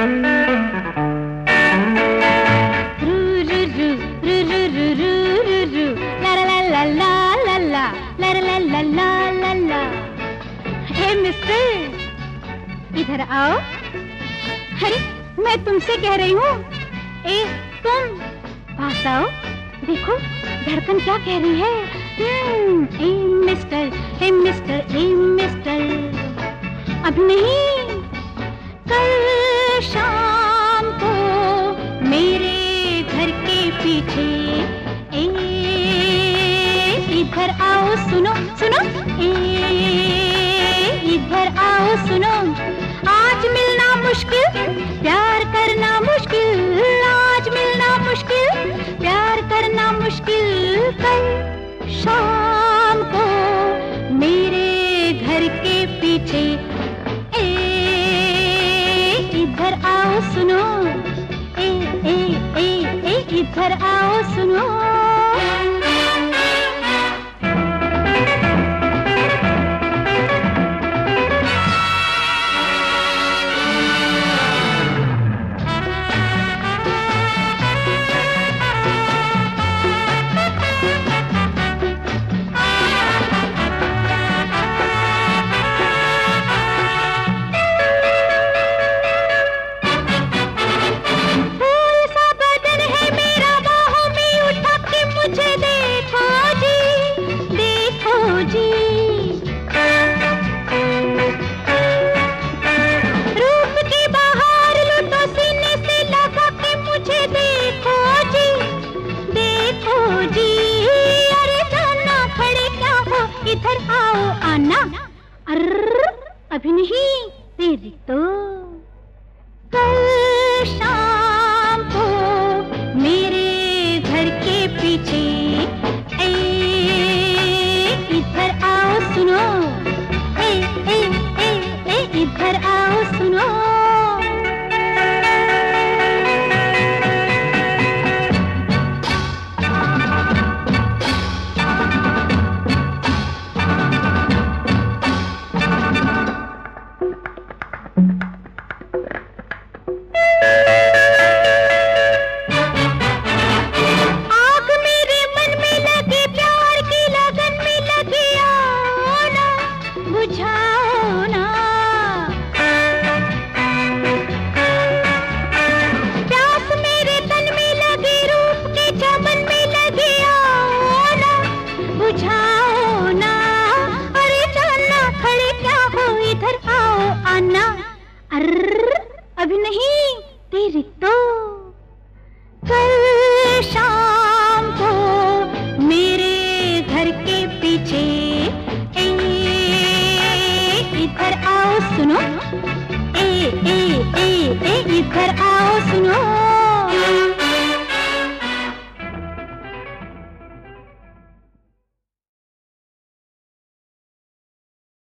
हे mister, इधर आओ। अरे मैं तुमसे कह रही हूँ, ए तुम पास आओ, देखो धड़कन क्या कह रही है। ए मिस्टर, ए मिस्टर, ए मिस्टर, अब नहीं, कल शाम को मेरे घर के पीछे इधर आओ, सुनो सुनो, इधर आओ सुनो। आज मिलना मुश्किल, प्यार करना मुश्किल, आज मिलना मुश्किल, प्यार करना मुश्किल। कल शाम को मेरे घर के पीछे इधर आओ सुनो, इधर आओ सुनो। इधर आओ आना, अभी नहीं, तेरी तो कल शाम को मेरे घर के पीछे इधर आओ सुनो, इधर आओ सुनो। अभी नहीं, तेरी तो कल शाम को मेरे घर के पीछे इधर आओ सुनो, इधर आओ सुनो।